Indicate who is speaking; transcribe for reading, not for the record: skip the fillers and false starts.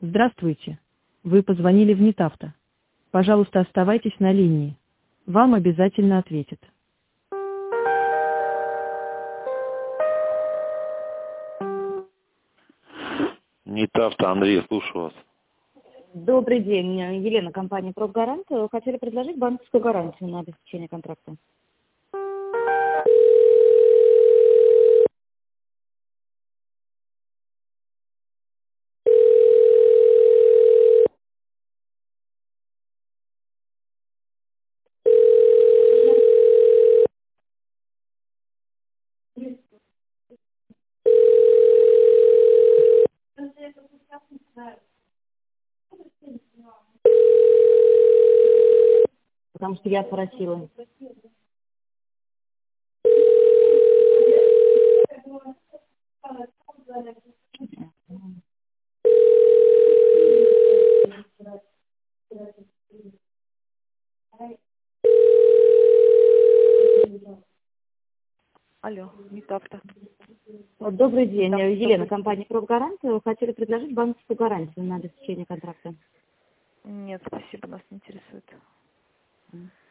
Speaker 1: Здравствуйте. Вы позвонили в НИТАВТО. Пожалуйста, оставайтесь на линии. Вам обязательно ответят.
Speaker 2: НИТАВТО, Андрей, слушаю вас.
Speaker 3: Добрый день, Елена, компания «Профгарант». Хотели предложить банковскую гарантию на обеспечение контракта. Потому что я просила.
Speaker 4: Алло, НИТАВТО.
Speaker 3: Добрый день, Елена, компания «Профгарант». Хотели предложить банковскую гарантию на обеспечение контракта.
Speaker 4: Нет, спасибо, нас не интересует.